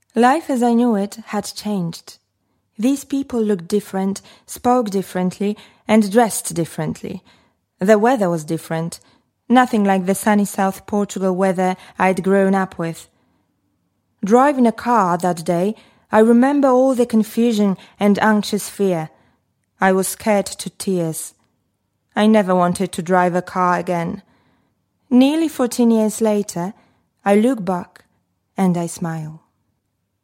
Life as I knew it had changed. These people looked different, spoke differently, and dressed differently. The weather was different, nothing like the sunny South Portugal weather I'd grown up with. Driving a car that day, I remember all the confusion and anxious fear. I was scared to tears. I never wanted to drive a car again. Nearly 14 years later, I look back and I smile.